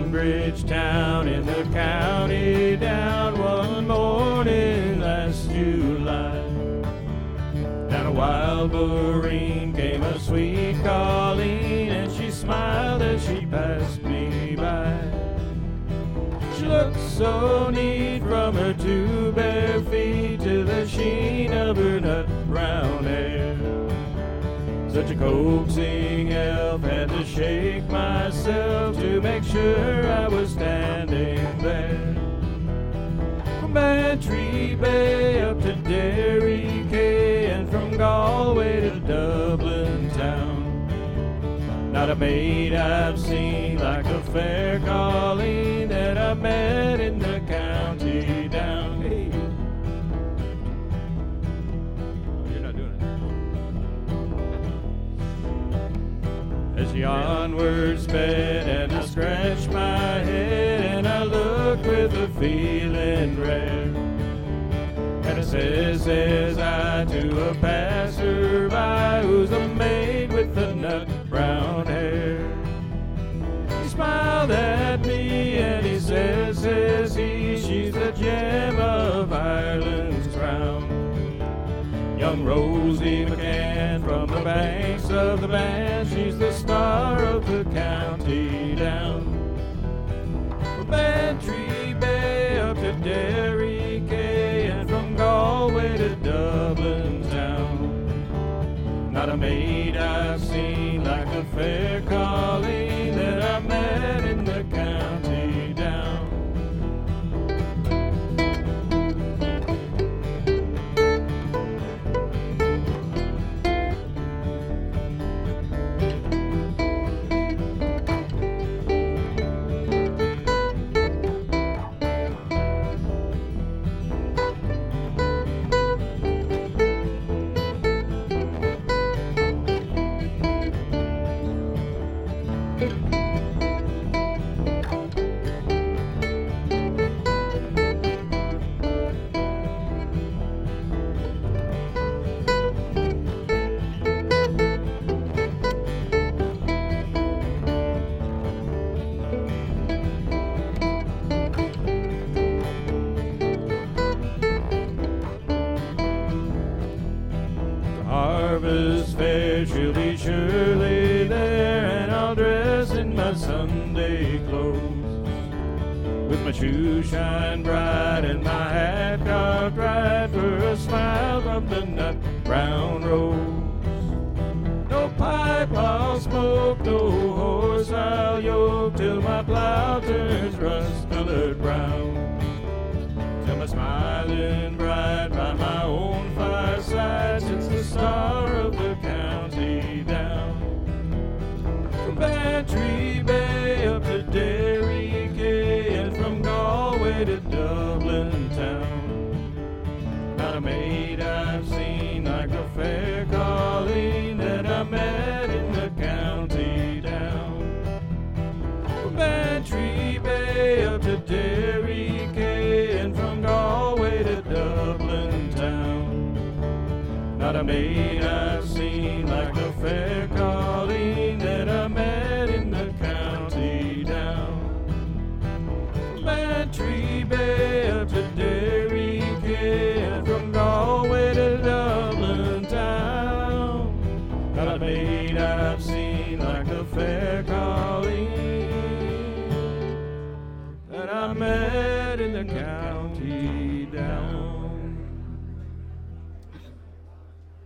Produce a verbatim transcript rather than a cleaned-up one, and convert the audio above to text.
Cambridge town in the county down one morning last July. Down a wild Boreen came a sweet Colleen, and she smiled as she passed me by. She looked so neat from her two bare feet to the sheen of her nut brown hair. Such a coaxing elf, had to shake myself to make sure I was standing there. From Bantry Bay up to Derry Quay, and from Galway to Dublin town, not a maid I've seen like the fair Colleen that I met in the county down. Hey. You're not doing it. As she onward sped, and I scratched my head, and I looked with a feeling rare. And I says, says I to a passerby, who's the maid with the nut brown hair. He smiled at me and he says, says he, she's the gem of Ireland's crown. Young Rosie McCann from the banks of the Bann, she's the star of the county down. From Bantry Bay up to Derry Quay, and from Galway to Dublin town, not a maid I've seen like the fair Colleen that I met in the county down. Harvest Fair, she'll be surely there, and I'll dress in my Sunday clothes, with my shoes shine bright and my hat cocked right for a smile from the nut brown rose. No pipe I'll smoke, no horse I'll yoke, till my plow turns rust-colored brown, till my smiling bright by my own fireside sits the star of the county down. From Bantry Bay up to Derry Quay, and from Galway to Dublin town, not a maid I've seen like the fair Colleen that I met in the county down. From Bantry Bay up to Derry Quay, and from Galway to Dublin town, not a maid I've seen like the fair Colleen that I met in the county down. From Bantry Bay up to Derry Quay, and from Galway to Dublin town, not a maid I've seen like the fair